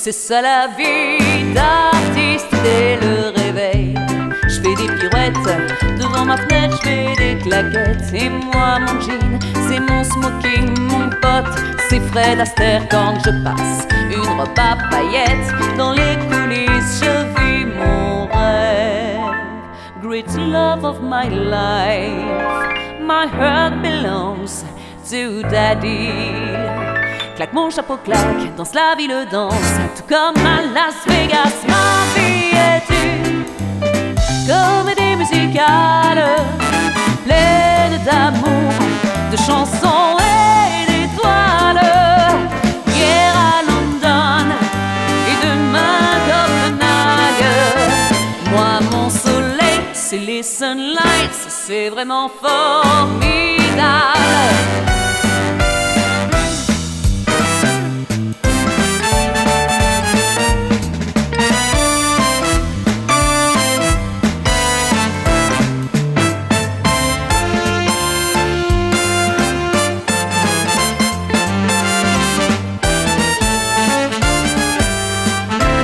C'est ça la vie d'artiste dès le réveil. Je fais des pirouettes devant ma fenêtre, je fais des claquettes. Et moi mon jean, c'est mon smoking, mon pote, c'est Fred Astaire quand je passe. Une robe à paillettes dans les coulisses, je vis mon rêve. Great love of my life, my heart belongs to daddy. Claque mon chapeau, claque, danse la ville danse, tout comme à Las Vegas. Ma vie est une comédie musicale, pleine d'amour, de chansons et d'étoiles. Hier à London et demain Copenhague. Moi mon soleil, c'est les sunlights, c'est vraiment formidable.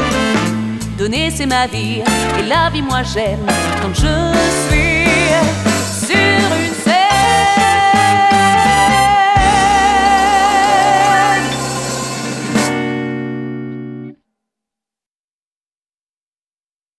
Donner c'est ma vie, et la vie moi j'aime comme je suis.